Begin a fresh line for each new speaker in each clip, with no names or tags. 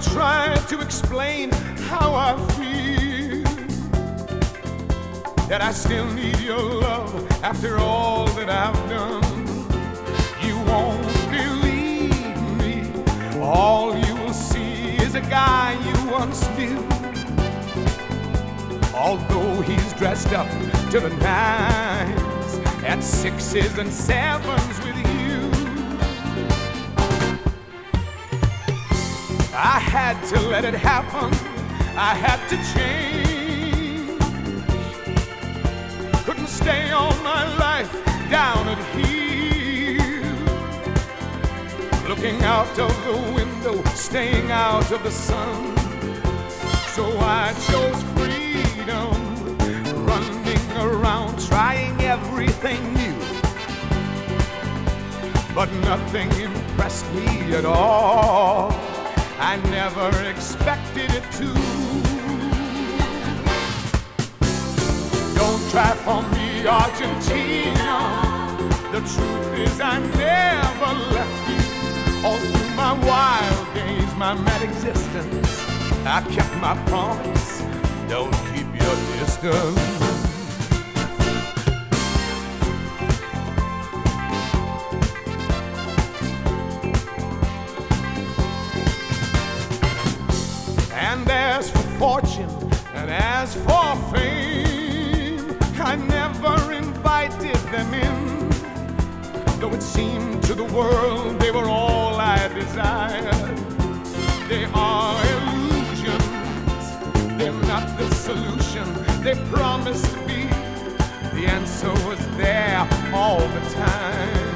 try to explain how I feel, that I still need your love after all that I've done. You won't believe me. All you will see is a guy you once knew, although he's dressed up to the nines at sixes and sevens with you. I had to let it happen. I had to change. Couldn't stay all my life down at heel, looking out of the window, staying out of the sun. So I chose freedom, running around, trying everything new, but nothing impressed me at all. I never expected it to. Don't try for me, Argentina. The truth is I never left you. All through my wild days, my mad existence, I kept my promise. Don't keep your distance. And as for fortune, and as for fame, I never invited them in, though it seemed to the world they were all I desired. They are illusions, they're not the solution. They promised to be, the answer was there all the time.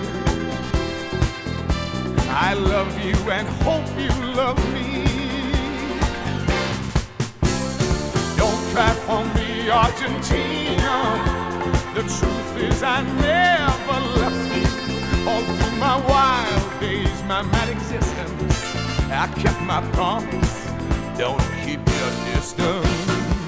I love you and hope you love me. Try for me, Argentina. The truth is I never left you. All through my wild days, my mad existence, I kept my promise. Don't keep your distance.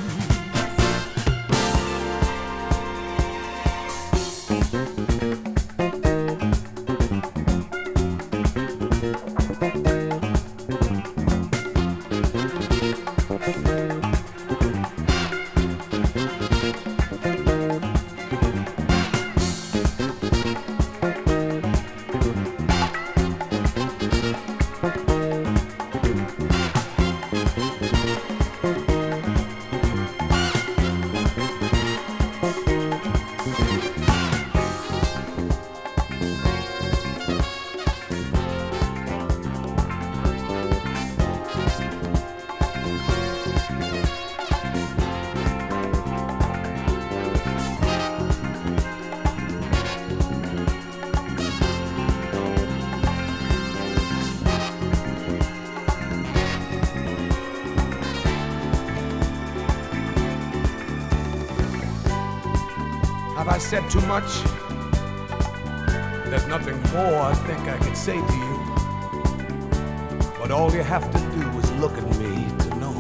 Have I said too much? There's nothing more I think I could say to you, but all you have to do is look at me to know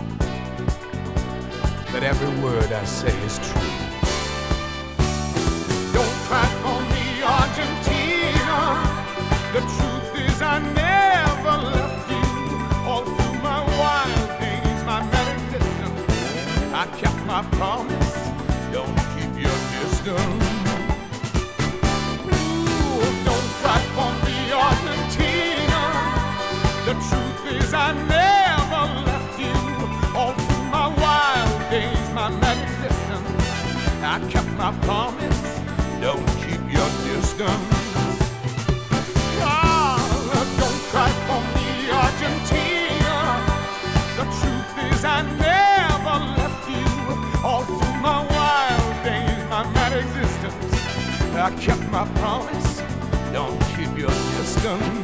that every word I say is true. Don't cry for me, Argentina. The truth is I never left you. All through my wild days, my mad existence, I kept my promise. Don't keep your distance. Ooh, don't cry for me, Argentina. The truth is I never left you. All through my wild days, my mad existence, I kept my promise. Don't keep your distance. Don't cry for me, Argentina. The truth is I never left you. All through my wild days, my mad existence, I kept my promise. Don't keep your distance.